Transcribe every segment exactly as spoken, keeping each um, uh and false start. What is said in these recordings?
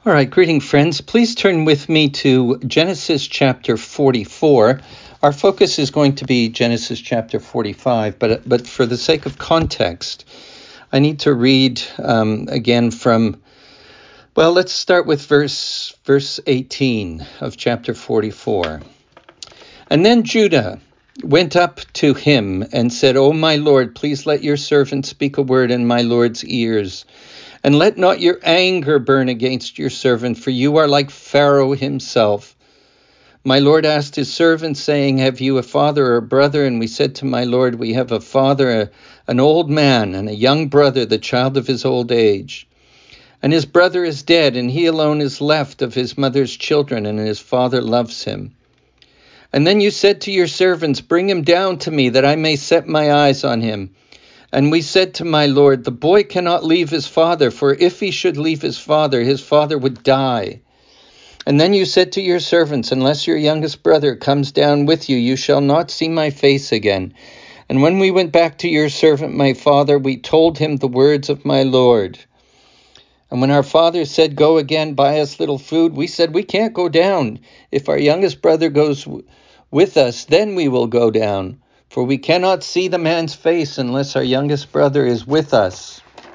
All right, greeting friends. Please turn with me to Genesis chapter forty-four. Our focus is going to be Genesis chapter forty-five, but but for the sake of context, I need to read um, again from, well, let's start with verse verse eighteen of chapter forty-four. And then Judah went up to him and said, O my Lord, please let your servant speak a word in my Lord's ears. And let not your anger burn against your servant, for you are like Pharaoh himself. My Lord asked his servant, saying, Have you a father or a brother? And we said to my Lord, We have a father, a, an old man, and a young brother, the child of his old age. And his brother is dead, and he alone is left of his mother's children, and his father loves him. And then you said to your servants, Bring him down to me, that I may set my eyes on him. And we said to my Lord, The boy cannot leave his father, for if he should leave his father, his father would die. And then you said to your servants, Unless your youngest brother comes down with you, you shall not see my face again. And when we went back to your servant, my father, we told him the words of my Lord. And when our father said, Go again, buy us little food, we said, We can't go down. If our youngest brother goes w- with us, then we will go down. For we cannot see the man's face unless our youngest brother is with us.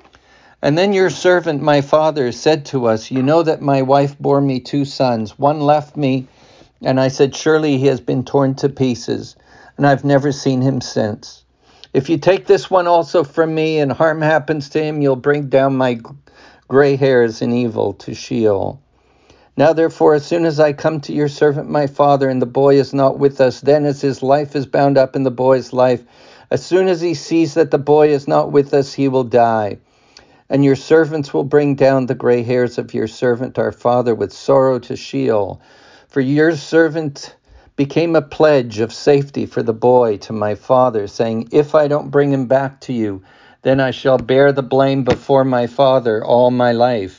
And then your servant, my father, said to us, You know that my wife bore me two sons. One left me, and I said, Surely he has been torn to pieces, and I've never seen him since. If you take this one also from me, and harm happens to him, you'll bring down my gray hairs in evil to Sheol. Now therefore, as soon as I come to your servant my father, and the boy is not with us, then as his life is bound up in the boy's life, as soon as he sees that the boy is not with us, he will die. And your servants will bring down the gray hairs of your servant our father with sorrow to Sheol. For your servant became a pledge of safety for the boy to my father, saying, If I don't bring him back to you, then I shall bear the blame before my father all my life.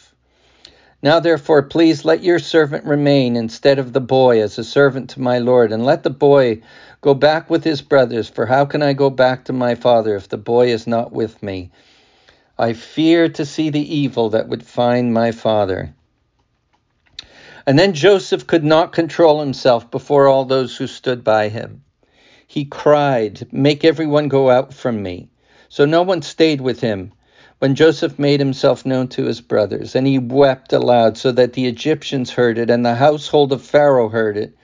Now therefore, please let your servant remain instead of the boy as a servant to my Lord, and let the boy go back with his brothers, for how can I go back to my father if the boy is not with me? I fear to see the evil that would find my father. And then Joseph could not control himself before all those who stood by him. He cried, Make everyone go out from me. So no one stayed with him when Joseph made himself known to his brothers. And he wept aloud so that the Egyptians heard it, and the household of Pharaoh heard it.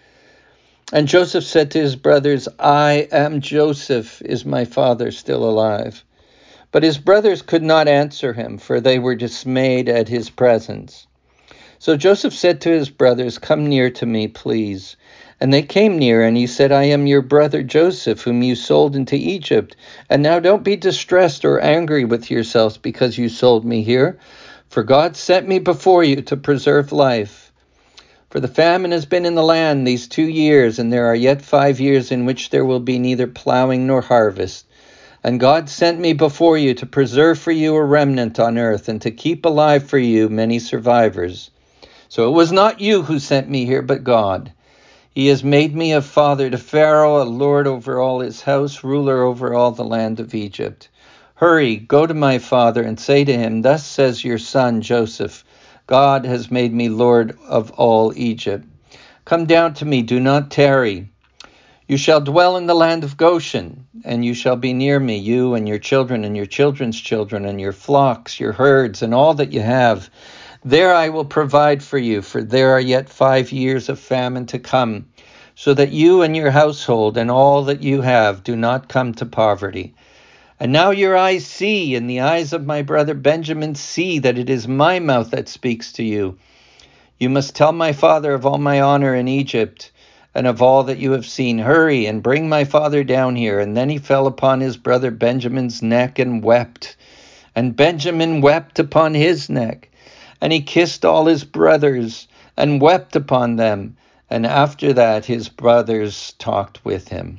And Joseph said to his brothers, I am Joseph. Is my father still alive? But his brothers could not answer him, for they were dismayed at his presence. So Joseph said to his brothers, Come near to me, please. And they came near, and he said, I am your brother Joseph, whom you sold into Egypt. And now don't be distressed or angry with yourselves because you sold me here. For God sent me before you to preserve life. For the famine has been in the land these two years, and there are yet five years in which there will be neither plowing nor harvest. And God sent me before you to preserve for you a remnant on earth, and to keep alive for you many survivors. So it was not you who sent me here, but God. He has made me a father to Pharaoh, a lord over all his house, ruler over all the land of Egypt. Hurry, go to my father and say to him, Thus says your son Joseph, God has made me lord of all Egypt. Come down to me, do not tarry. You shall dwell in the land of Goshen, and you shall be near me, you and your children and your children's children and your flocks, your herds, and all that you have. There I will provide for you, for there are yet five years of famine to come, so that you and your household and all that you have do not come to poverty. And now your eyes see, and the eyes of my brother Benjamin see, that it is my mouth that speaks to you. You must tell my father of all my honor in Egypt, and of all that you have seen. Hurry and bring my father down here. And then he fell upon his brother Benjamin's neck and wept. And Benjamin wept upon his neck. And he kissed all his brothers and wept upon them. And after that, his brothers talked with him.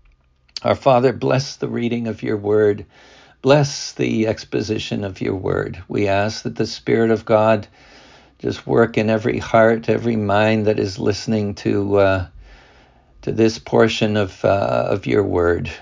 Our Father, bless the reading of your word. Bless the exposition of your word. We ask that the Spirit of God just work in every heart, every mind that is listening to uh, to this portion of uh, of your word.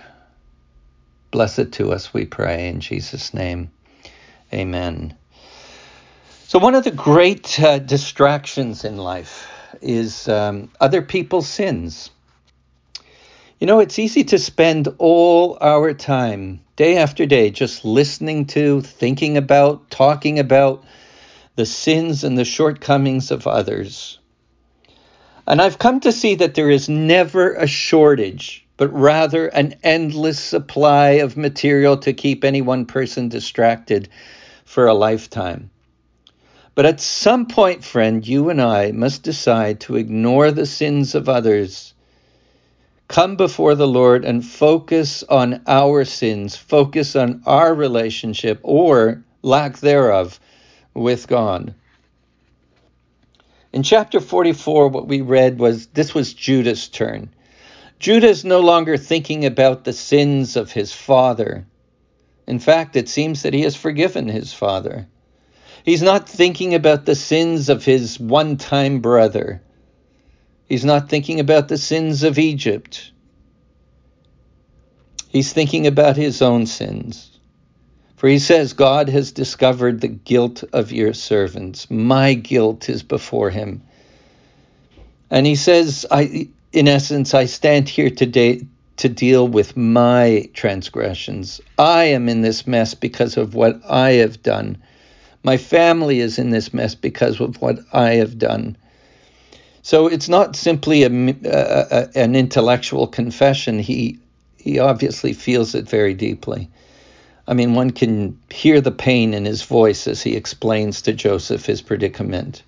Bless it to us, we pray, in Jesus' name. Amen. So one of the great uh, distractions in life is um, other people's sins. You know, it's easy to spend all our time, day after day, just listening to, thinking about, talking about the sins and the shortcomings of others. And I've come to see that there is never a shortage, but rather an endless supply of material to keep any one person distracted for a lifetime. But at some point, friend, you and I must decide to ignore the sins of others, come before the Lord and focus on our sins, focus on our relationship or lack thereof with God. In chapter forty-four, what we read was, this was Judah's turn. Judah is no longer thinking about the sins of his father. In fact, it seems that he has forgiven his father. He's not thinking about the sins of his one-time brother. He's not thinking about the sins of Egypt. He's thinking about his own sins. For he says, God has discovered the guilt of your servants. My guilt is before him. And he says, I, in essence, I stand here today to deal with my transgressions. I am in this mess because of what I have done. My family is in this mess because of what I have done. So it's not simply a, a, an intellectual confession. He, he obviously feels it very deeply. I mean, one can hear the pain in his voice as he explains to Joseph his predicament.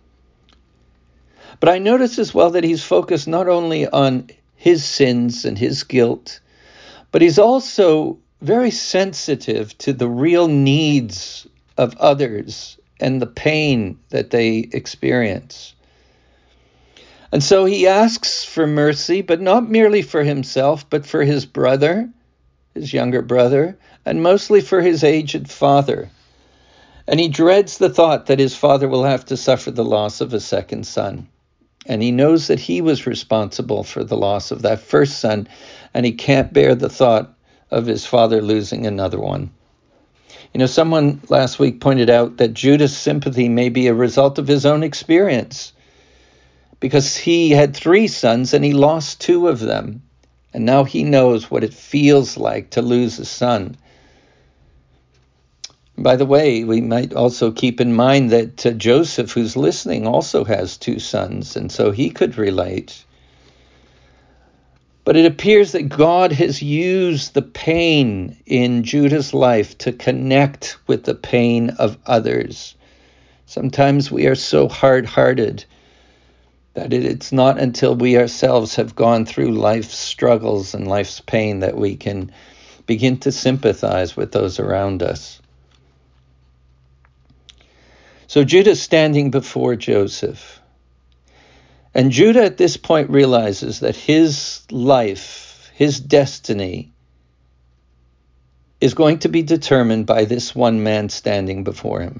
But I notice as well that he's focused not only on his sins and his guilt, but he's also very sensitive to the real needs of others and the pain that they experience. And so he asks for mercy, but not merely for himself, but for his brother, his younger brother, and mostly for his aged father. And he dreads the thought that his father will have to suffer the loss of a second son. And he knows that he was responsible for the loss of that first son, and he can't bear the thought of his father losing another one. You know, someone last week pointed out that Judah's sympathy may be a result of his own experience, because he had three sons and he lost two of them. And now he knows what it feels like to lose a son. By the way, we might also keep in mind that uh, Joseph, who's listening, also has two sons, and so he could relate. But it appears that God has used the pain in Judah's life to connect with the pain of others. Sometimes we are so hard-hearted that it's not until we ourselves have gone through life's struggles and life's pain that we can begin to sympathize with those around us. So Judah's standing before Joseph. And Judah at this point realizes that his life, his destiny, is going to be determined by this one man standing before him.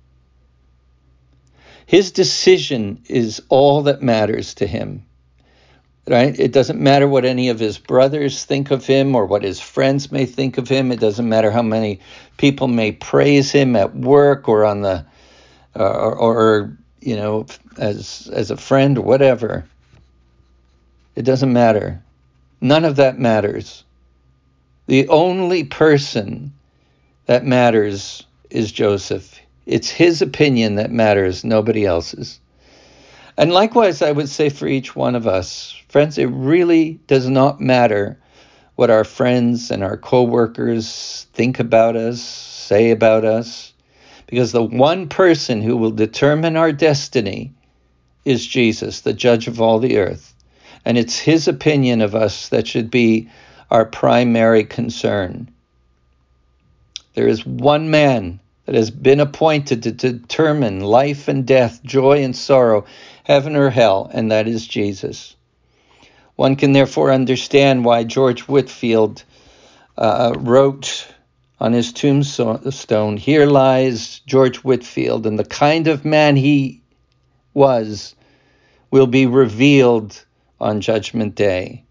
His decision is all that matters to him. Right? It doesn't matter what any of his brothers think of him or what his friends may think of him. It doesn't matter how many people may praise him at work or on the uh, or, or you know as as a friend or whatever. It doesn't matter. None of that matters. The only person that matters is Joseph. It's his opinion that matters, nobody else's. And likewise, I would say for each one of us, friends, it really does not matter what our friends and our co-workers think about us, say about us, because the one person who will determine our destiny is Jesus, the judge of all the earth. And it's his opinion of us that should be our primary concern. There is one man that has been appointed to determine life and death, joy and sorrow, heaven or hell, and that is Jesus. One can therefore understand why George Whitefield uh, wrote on his tombstone, "Here lies George Whitefield, and the kind of man he was will be revealed on Judgment Day."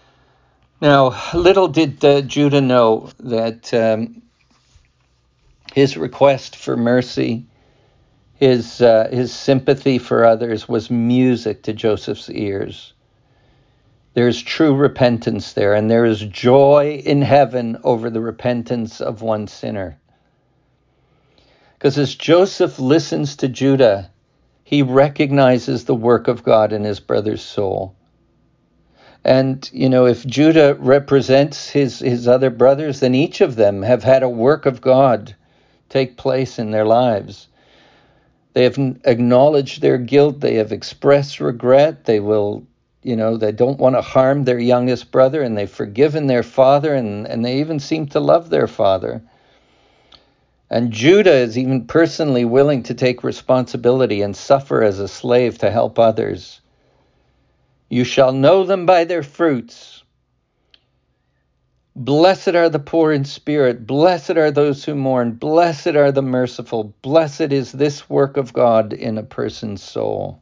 Now, little did uh, Judah know that um, His request for mercy, his, uh, his sympathy for others was music to Joseph's ears. There's true repentance there, and there is joy in heaven over the repentance of one sinner. Because as Joseph listens to Judah, he recognizes the work of God in his brother's soul. And, you know, if Judah represents his, his other brothers, then each of them have had a work of God take place in their lives. They have acknowledged their guilt. They have expressed regret. They will, you know, they don't want to harm their youngest brother, and they've forgiven their father, and, and they even seem to love their father. And Judah is even personally willing to take responsibility and suffer as a slave to help others. You shall know them by their fruits. Blessed are the poor in spirit. Blessed are those who mourn. Blessed are the merciful. Blessed is this work of God in a person's soul.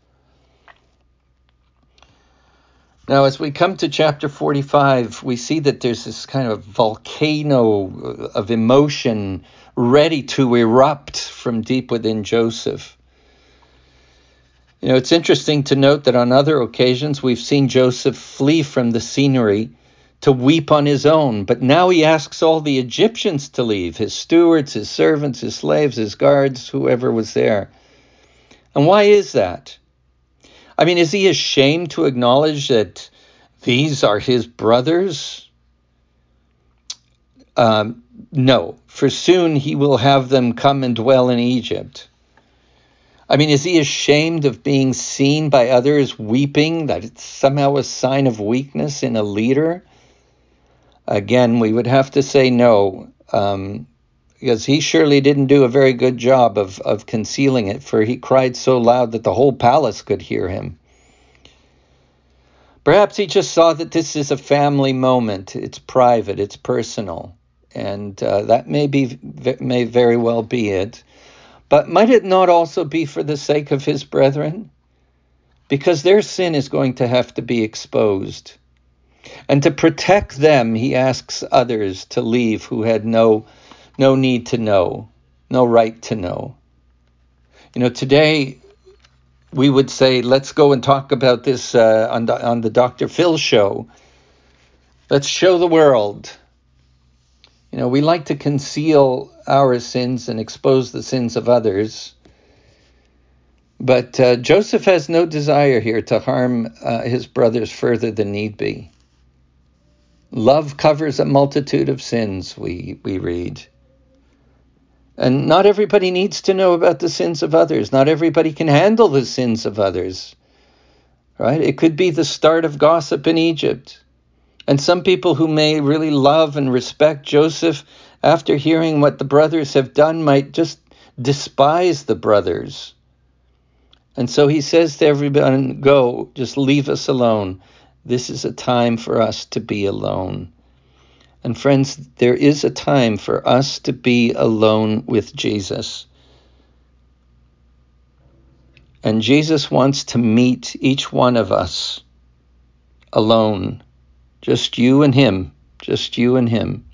Now, as we come to chapter forty-five, we see that there's this kind of volcano of emotion ready to erupt from deep within Joseph. You know, it's interesting to note that on other occasions we've seen Joseph flee from the scenery to weep on his own, but now he asks all the Egyptians to leave, his stewards, his servants, his slaves, his guards, whoever was there. And why is that? I mean, is he ashamed to acknowledge that these are his brothers? Um, no, for soon he will have them come and dwell in Egypt. I mean, is he ashamed of being seen by others weeping, that it's somehow a sign of weakness in a leader? Again, we would have to say no, um, because he surely didn't do a very good job of, of concealing it, for he cried so loud that the whole palace could hear him. Perhaps he just saw that this is a family moment. It's private, it's personal, and uh, that may be may very well be it. But might it not also be for the sake of his brethren? Because their sin is going to have to be exposed. And to protect them, he asks others to leave who had no, no need to know, no right to know. You know, today we would say, let's go and talk about this uh, on, the, on the Doctor Phil show. Let's show the world. You know, we like to conceal our sins and expose the sins of others. But uh, Joseph has no desire here to harm uh, his brothers further than need be. Love covers a multitude of sins, we, we read. And not everybody needs to know about the sins of others. Not everybody can handle the sins of others. Right? It could be the start of gossip in Egypt. And some people who may really love and respect Joseph, after hearing what the brothers have done, might just despise the brothers. And so he says to everybody, go, just leave us alone. This is a time for us to be alone. And friends, there is a time for us to be alone with Jesus. And Jesus wants to meet each one of us alone. Just you and him. Just you and him.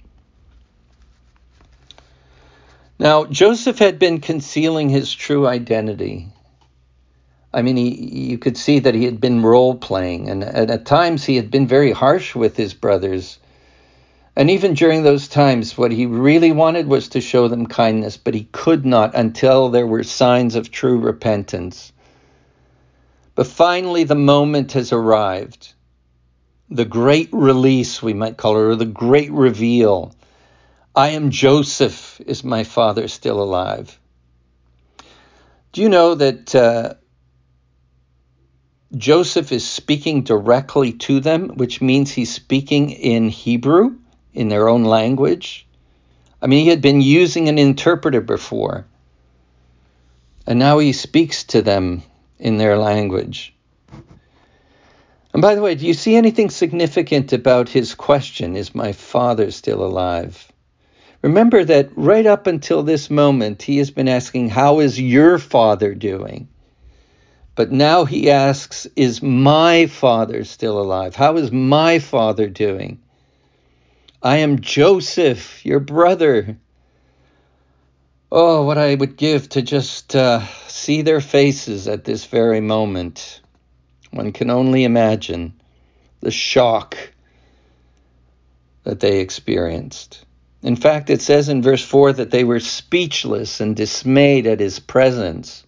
Now, Joseph had been concealing his true identity. I mean, he, you could see that he had been role-playing, and, and at times he had been very harsh with his brothers. And even during those times, what he really wanted was to show them kindness, but he could not until there were signs of true repentance. But finally, the moment has arrived. The great release, we might call it, or the great reveal. I am Joseph. Is my father still alive? Do you know that uh, Joseph is speaking directly to them, which means he's speaking in Hebrew, in their own language? I mean, he had been using an interpreter before, and now he speaks to them in their language. And by the way, do you see anything significant about his question, is my father still alive? Remember that right up until this moment, he has been asking, how is your father doing? But now he asks, is my father still alive? How is my father doing? I am Joseph, your brother. Oh, what I would give to just uh, see their faces at this very moment. One can only imagine the shock that they experienced. In fact, it says in verse four that they were speechless and dismayed at his presence.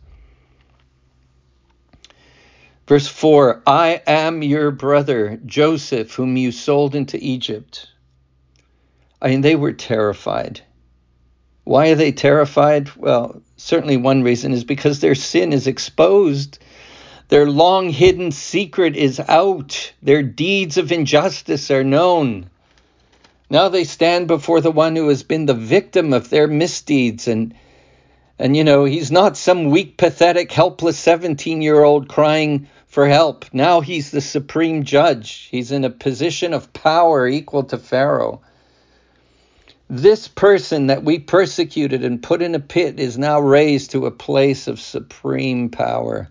Verse four, I am your brother, Joseph, whom you sold into Egypt. I mean, they were terrified. Why are they terrified? Well, certainly one reason is because their sin is exposed. Their long hidden secret is out. Their deeds of injustice are known. Now they stand before the one who has been the victim of their misdeeds. And, and you know, he's not some weak, pathetic, helpless seventeen-year-old crying for help. Now he's the supreme judge. He's in a position of power equal to Pharaoh. This person that we persecuted and put in a pit is now raised to a place of supreme power.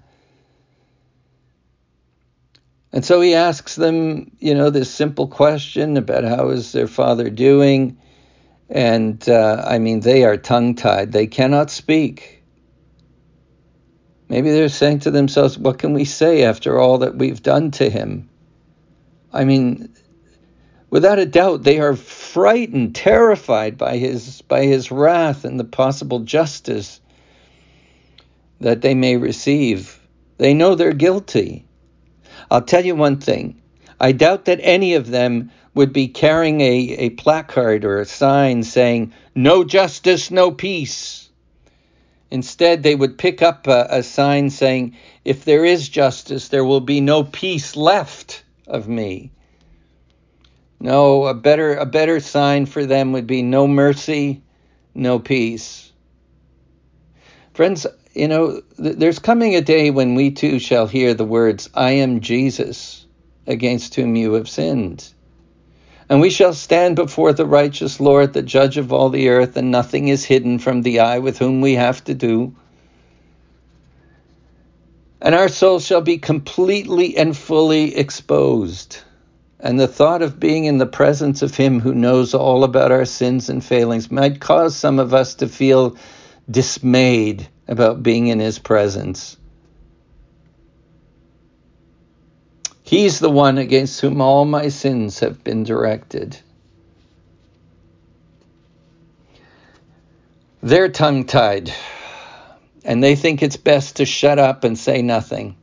And so he asks them, you know, this simple question about how is their father doing? And uh, I mean, they are tongue-tied. They cannot speak. Maybe they're saying to themselves, what can we say after all that we've done to him? I mean, without a doubt, they are frightened, terrified by his by his wrath and the possible justice that they may receive. They know they're guilty. I'll tell you one thing. I doubt that any of them would be carrying a, a placard or a sign saying, no justice, no peace. Instead, they would pick up a, a sign saying, if there is justice, there will be no peace left of me. No, a better a better sign for them would be no mercy, no peace. Friends, you know, th- there's coming a day when we too shall hear the words, I am Jesus, against whom you have sinned. And we shall stand before the righteous Lord, the judge of all the earth, and nothing is hidden from the eye with whom we have to do. And our souls shall be completely and fully exposed. And the thought of being in the presence of him who knows all about our sins and failings might cause some of us to feel dismayed about being in his presence. He's the one against whom all my sins have been directed. They're tongue-tied, and they think it's best to shut up and say nothing.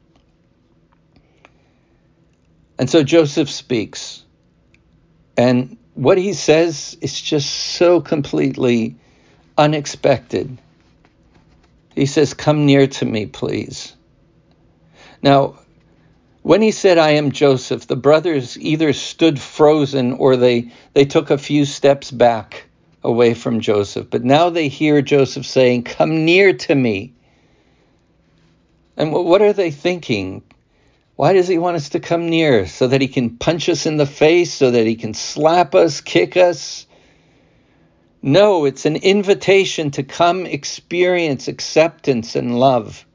And so Joseph speaks. And what he says is just so completely unexpected. He says, come near to me, please. Now, when he said, I am Joseph, the brothers either stood frozen or they, they took a few steps back away from Joseph. But now they hear Joseph saying, come near to me. And what are they thinking? Why does he want us to come near? So that he can punch us in the face, so that he can slap us, kick us? No, it's an invitation to come experience acceptance and love.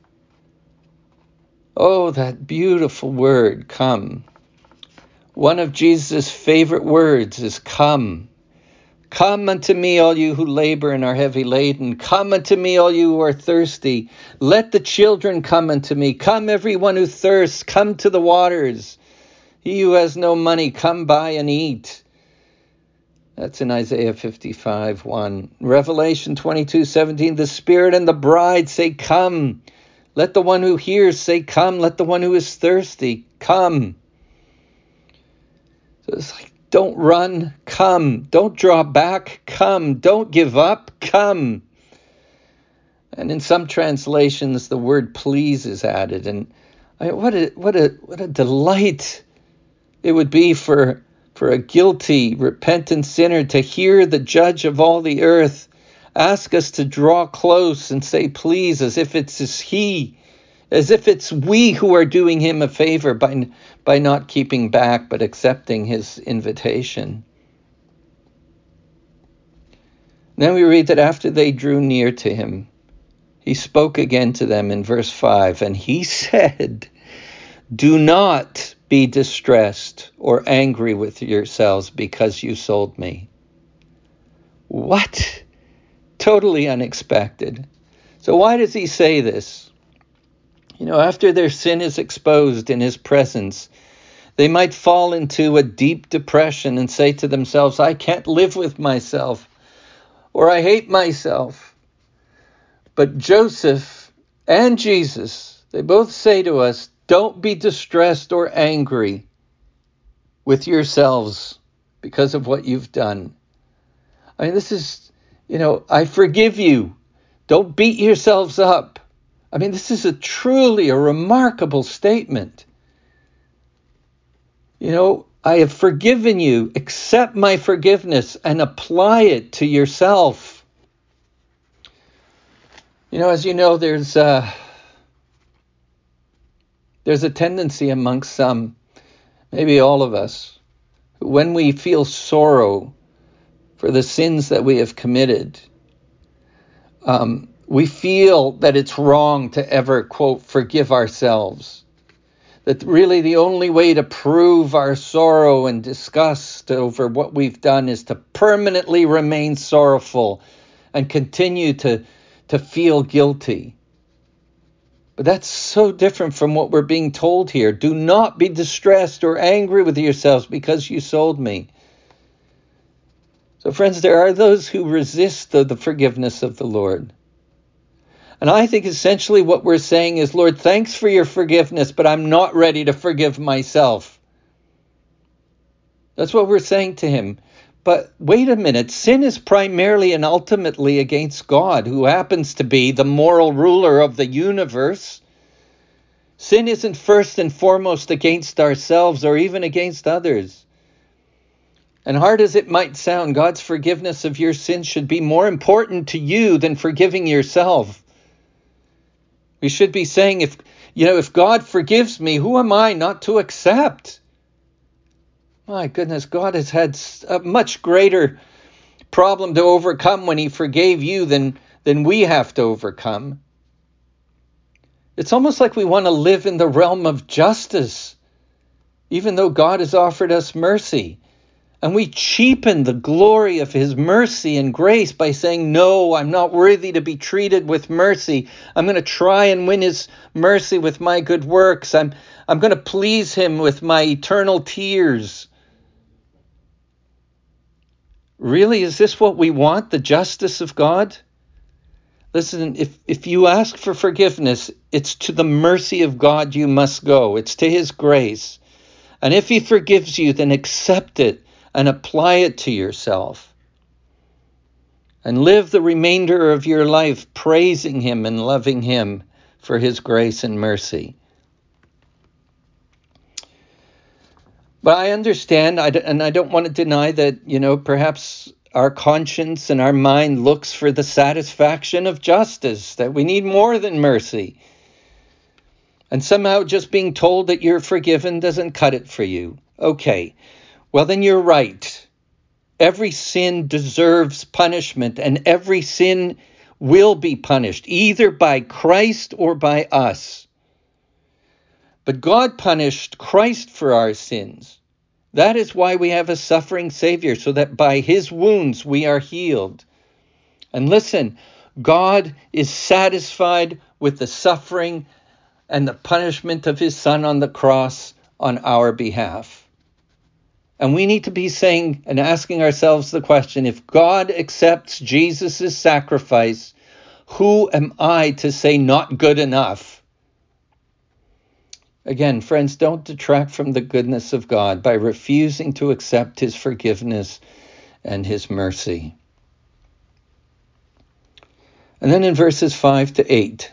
Oh, that beautiful word, come. One of Jesus' favorite words is come. Come unto me, all you who labor and are heavy laden. Come unto me, all you who are thirsty. Let the children come unto me. Come, everyone who thirsts, come to the waters. He who has no money, come buy and eat. That's in Isaiah fifty-five, one. Revelation twenty-two, seventeen. The Spirit and the bride say, come. Let the one who hears say, come. Let the one who is thirsty, come. So it's like, don't run, come. Don't draw back, come. Don't give up, come. And in some translations, the word please is added. And I, what a what a what a delight it would be for for a guilty, repentant sinner to hear the judge of all the earth ask us to draw close and say please, as if it's he, as if it's we who are doing him a favor by by not keeping back, but accepting his invitation. Then we read that after they drew near to him, he spoke again to them in verse five, and he said, do not be distressed or angry with yourselves because you sold me. What? totally unexpected. So why does he say this? You know, after their sin is exposed in his presence, they might fall into a deep depression and say to themselves, I can't live with myself, or I hate myself. But Joseph and Jesus, they both say to us, don't be distressed or angry with yourselves because of what you've done. I mean, this is, you know, I forgive you. Don't beat yourselves up. I mean, this is a truly a remarkable statement. You know, I have forgiven you. Accept my forgiveness and apply it to yourself. You know, as you know, there's uh, there's a tendency amongst some, maybe all of us, when we feel sorrow for the sins that we have committed, um, we feel that it's wrong to ever, quote, forgive ourselves. That really the only way to prove our sorrow and disgust over what we've done is to permanently remain sorrowful and continue to, to feel guilty. But that's so different from what we're being told here. Do not be distressed or angry with yourselves because you sold me. So friends, there are those who resist the, the forgiveness of the Lord. And I think essentially what we're saying is, Lord, thanks for your forgiveness, but I'm not ready to forgive myself. That's what we're saying to him. But wait a minute, sin is primarily and ultimately against God, who happens to be the moral ruler of the universe. Sin isn't first and foremost against ourselves or even against others. And hard as it might sound, God's forgiveness of your sins should be more important to you than forgiving yourself. We should be saying, if you know, if God forgives me, who am I not to accept? My goodness, God has had a much greater problem to overcome when he forgave you than, than we have to overcome. It's almost like we want to live in the realm of justice, even though God has offered us mercy. And we cheapen the glory of his mercy and grace by saying, no, I'm not worthy to be treated with mercy. I'm going to try and win his mercy with my good works. I'm, I'm going to please him with my eternal tears. Really, is this what we want, the justice of God? Listen, if, if you ask for forgiveness, it's to the mercy of God you must go. It's to his grace. And if he forgives you, then accept it and apply it to yourself. And live the remainder of your life praising him and loving him for his grace and mercy. But I understand, and I don't want to deny that, you know, perhaps our conscience and our mind looks for the satisfaction of justice, that we need more than mercy. And somehow just being told that you're forgiven doesn't cut it for you. Okay, well then you're right. Every sin deserves punishment, and every sin will be punished, either by Christ or by us. But God punished Christ for our sins. That is why we have a suffering Savior, so that by his wounds we are healed. And listen, God is satisfied with the suffering and the punishment of his Son on the cross on our behalf. And we need to be saying and asking ourselves the question, if God accepts Jesus' sacrifice, who am I to say not good enough? Again, friends, don't detract from the goodness of God by refusing to accept his forgiveness and his mercy. And then in verses five to eight,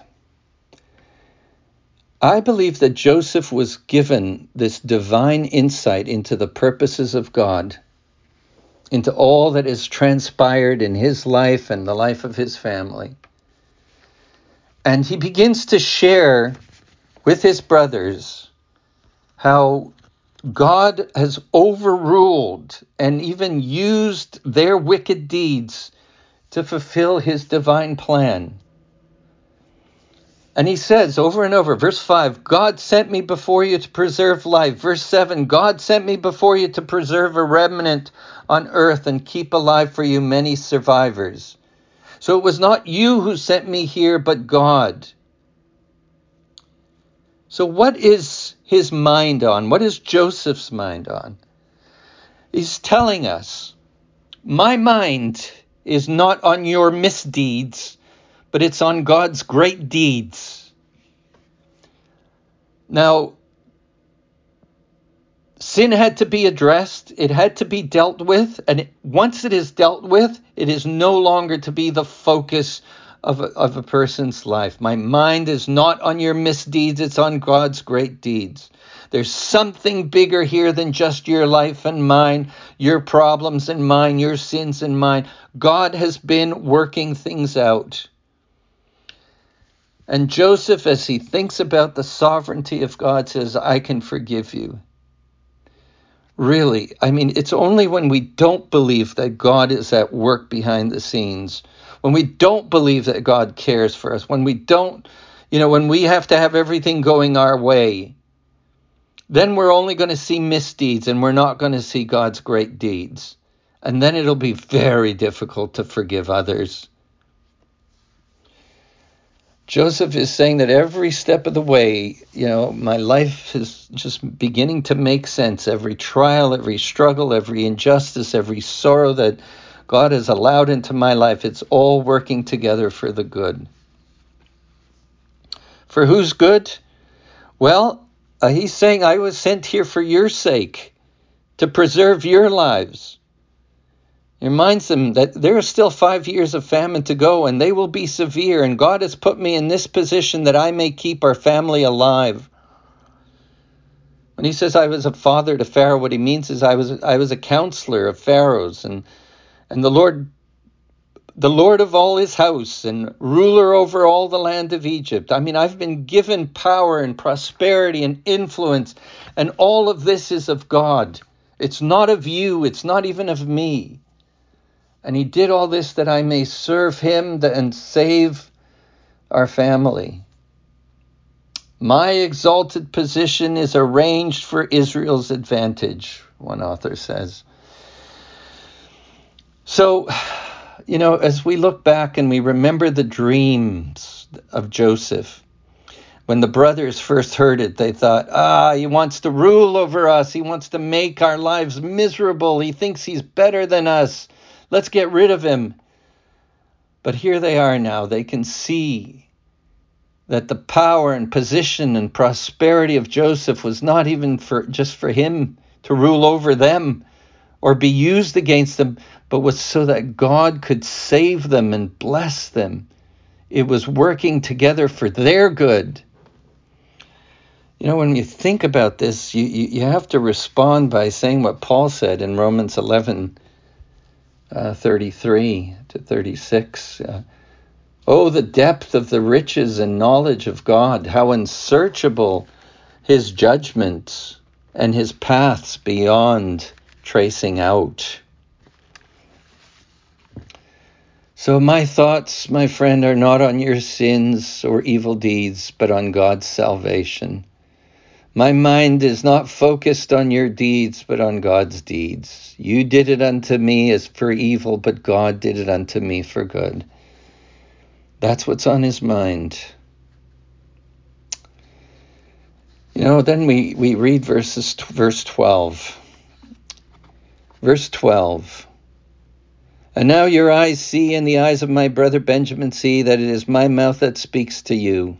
I believe that Joseph was given this divine insight into the purposes of God, into all that has transpired in his life and the life of his family. And he begins to share with his brothers how God has overruled and even used their wicked deeds to fulfill his divine plan. And he says over and over, verse five, God sent me before you to preserve life. Verse seven, God sent me before you to preserve a remnant on earth and keep alive for you many survivors. So it was not you who sent me here, but God. So what is his mind on? What is Joseph's mind on? He's telling us, my mind is not on your misdeeds, but it's on God's great deeds. Now, sin had to be addressed. It had to be dealt with. And once it is dealt with, it is no longer to be the focus of a, of a person's life. My mind is not on your misdeeds. It's on God's great deeds. There's something bigger here than just your life and mine, your problems and mine, your sins and mine. God has been working things out. And Joseph, as he thinks about the sovereignty of God, says, I can forgive you. Really, I mean, it's only when we don't believe that God is at work behind the scenes, when we don't believe that God cares for us, when we don't, you know, when we have to have everything going our way, then we're only going to see misdeeds and we're not going to see God's great deeds. And then it'll be very difficult to forgive others. Joseph is saying that every step of the way, you know, my life is just beginning to make sense. Every trial, every struggle, every injustice, every sorrow that God has allowed into my life, it's all working together for the good. For whose good? Well, uh, he's saying, I was sent here for your sake, to preserve your lives. He reminds them that there are still five years of famine to go, and they will be severe, and God has put me in this position that I may keep our family alive. When he says I was a father to Pharaoh, what he means is I was I was a counselor of Pharaoh's, and and the Lord the Lord of all his house, and ruler over all the land of Egypt. I mean, I've been given power and prosperity and influence, and all of this is of God. It's not of you, it's not even of me. And he did all this that I may serve him and save our family. My exalted position is arranged for Israel's advantage, one author says. So, you know, as we look back and we remember the dreams of Joseph, when the brothers first heard it, they thought, ah, he wants to rule over us. He wants to make our lives miserable. He thinks he's better than us. Let's get rid of him. But here they are now. They can see that the power and position and prosperity of Joseph was not even for just for him to rule over them or be used against them, but was so that God could save them and bless them. It was working together for their good. You know, when you think about this, you, you, you have to respond by saying what Paul said in Romans eleven, uh, thirty-three to thirty-six. Uh, oh, the depth of the riches and knowledge of God, how unsearchable his judgments and his paths beyond tracing out. So my thoughts, my friend, are not on your sins or evil deeds, but on God's salvation. My mind is not focused on your deeds, but on God's deeds. You did it unto me as for evil, but God did it unto me for good. That's what's on his mind. You know, then we, we read verses verse twelve. Verse twelve. And now your eyes see, and the eyes of my brother Benjamin see, that it is my mouth that speaks to you.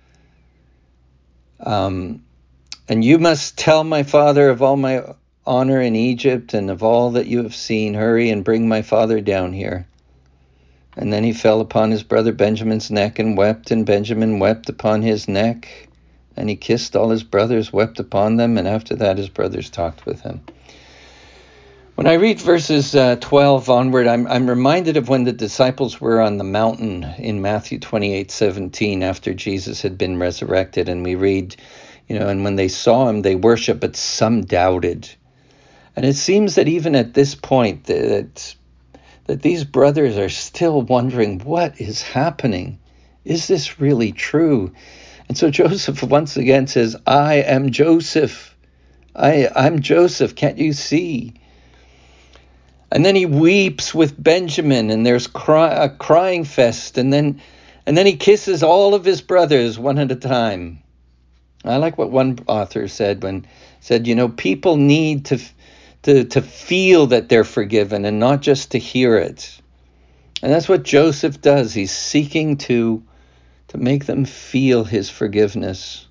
Um, and you must tell my father of all my honor in Egypt, and of all that you have seen. Hurry and bring my father down here. And then he fell upon his brother Benjamin's neck and wept, and Benjamin wept upon his neck. And he kissed all his brothers, wept upon them, and after that his brothers talked with him. When I read verses uh, twelve onward, I'm, I'm reminded of when the disciples were on the mountain in Matthew twenty-eight seventeen, after Jesus had been resurrected. And we read, you know, and when they saw him, they worshiped, but some doubted. And it seems that even at this point, that, that these brothers are still wondering, what is happening? Is this really true? And so Joseph once again says, I am Joseph. I, I'm Joseph. Can't you see? And then he weeps with Benjamin, and there's cry, a crying fest, and then and then he kisses all of his brothers one at a time. I like what one author said when said, you know, people need to to to feel that they're forgiven and not just to hear it. And that's what Joseph does. He's seeking to to make them feel his forgiveness.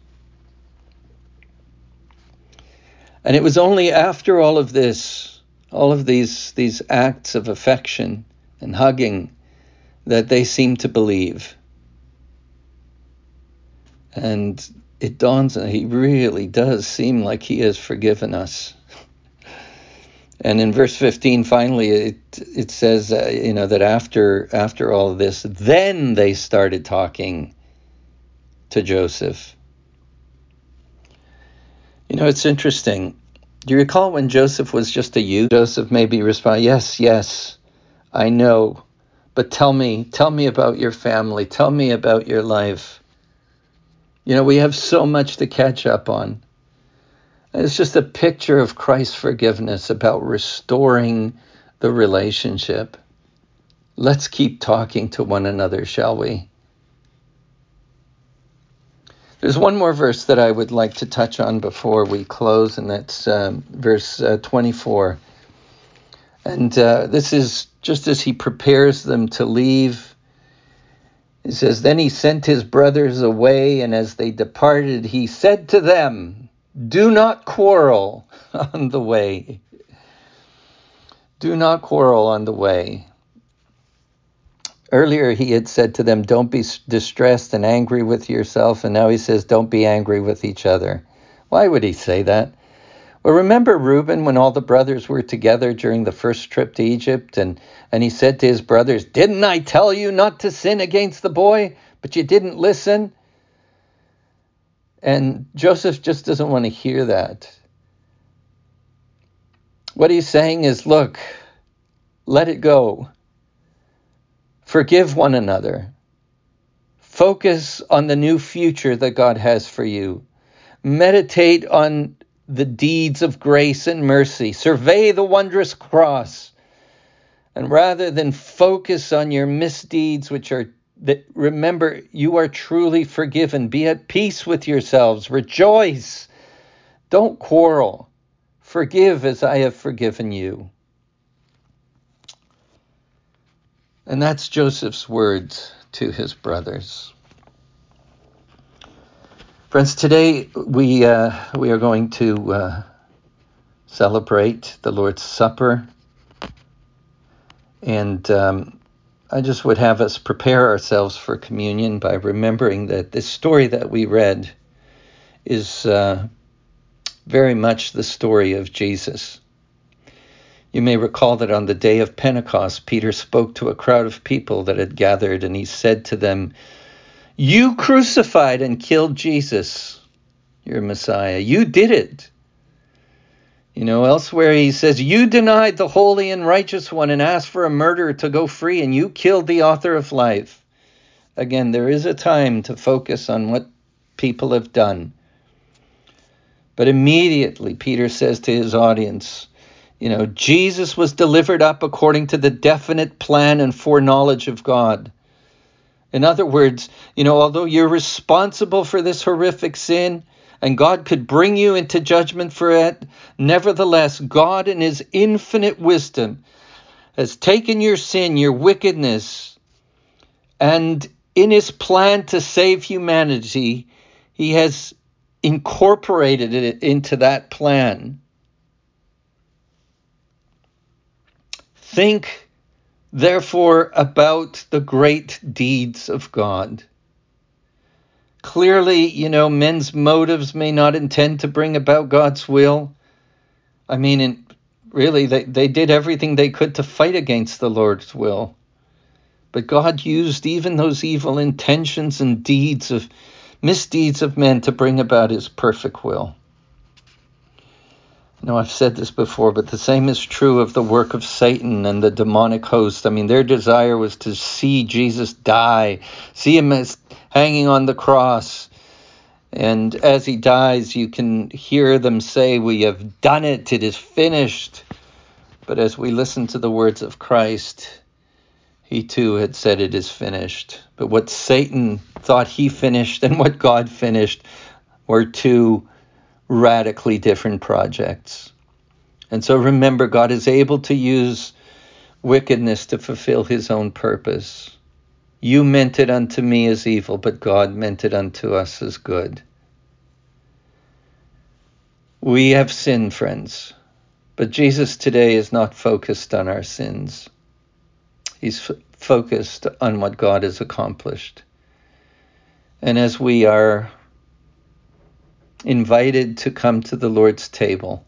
And it was only after all of this, all of these these acts of affection and hugging, that they seem to believe. And it dawns on, he really does seem like he has forgiven us. And in verse fifteen, finally, it it says, uh, you know, that after after all of this, then they started talking to Joseph. You know, it's interesting. Do you recall when Joseph was just a youth? Joseph maybe responded, yes, yes, I know, but tell me, tell me about your family. Tell me about your life. You know, we have so much to catch up on. It's just a picture of Christ's forgiveness, about restoring the relationship. Let's keep talking to one another, shall we? There's one more verse that I would like to touch on before we close, and that's um, verse uh, twenty-four. And uh, this is just as he prepares them to leave. He says, then he sent his brothers away, and as they departed, he said to them, do not quarrel on the way. Do not quarrel on the way. Earlier, he had said to them, don't be distressed and angry with yourself. And now he says, don't be angry with each other. Why would he say that? Well, remember Reuben when all the brothers were together during the first trip to Egypt? And, and he said to his brothers, didn't I tell you not to sin against the boy? But you didn't listen. And Joseph just doesn't want to hear that. What he's saying is, look, let it go. Forgive one another. Focus on the new future that God has for you. Meditate on the deeds of grace and mercy. Survey the wondrous cross. And rather than focus on your misdeeds, which are, that remember, you are truly forgiven. Be at peace with yourselves. Rejoice. Don't quarrel. Forgive as I have forgiven you. And that's Joseph's words to his brothers. Friends, today we uh, we are going to uh, celebrate the Lord's Supper. And um, I just would have us prepare ourselves for communion by remembering that this story that we read is uh, very much the story of Jesus. You may recall that on the day of Pentecost, Peter spoke to a crowd of people that had gathered, and he said to them, you crucified and killed Jesus, your Messiah. You did it. You know, elsewhere he says, you denied the holy and righteous one and asked for a murderer to go free, and you killed the author of life. Again, there is a time to focus on what people have done. But immediately Peter says to his audience, you know, Jesus was delivered up according to the definite plan and foreknowledge of God. In other words, you know, although you're responsible for this horrific sin and God could bring you into judgment for it, nevertheless, God in his infinite wisdom has taken your sin, your wickedness, and in his plan to save humanity, he has incorporated it into that plan. Think, therefore, about the great deeds of God. Clearly, you know, men's motives may not intend to bring about God's will. I mean, in, really, they, they did everything they could to fight against the Lord's will. But God used even those evil intentions and deeds of misdeeds of men to bring about his perfect will. I know I've said this before, but the same is true of the work of Satan and the demonic host. I mean, their desire was to see Jesus die, see him as hanging on the cross. And as he dies, you can hear them say, we have done it, it is finished. But as we listen to the words of Christ, he too had said it is finished. But what Satan thought he finished and what God finished were two radically different projects. And so remember, God is able to use wickedness to fulfill his own purpose. You meant it unto me as evil, but God meant it unto us as good. We have sinned, friends, but Jesus today is not focused on our sins. He's f- focused on what God has accomplished. And as we are invited to come to the Lord's table,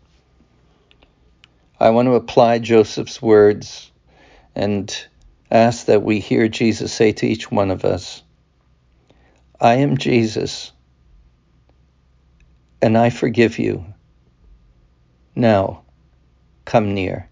I want to apply Joseph's words and ask that we hear Jesus say to each one of us, I am Jesus, and I forgive you. Now, come near.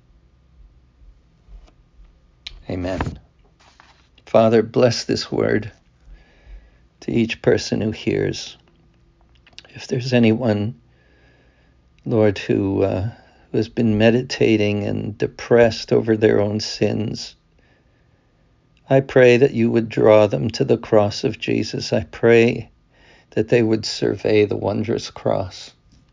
Amen. Father, bless this word to each person who hears. If there's anyone, Lord, who, uh, who has been meditating and depressed over their own sins, I pray that you would draw them to the cross of Jesus. I pray that they would survey the wondrous cross.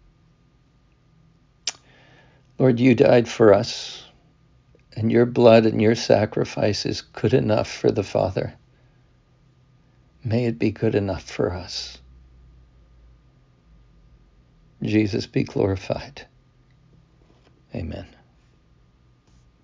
Lord, you died for us, and your blood and your sacrifice is good enough for the Father. May it be good enough for us. Jesus be glorified. Amen.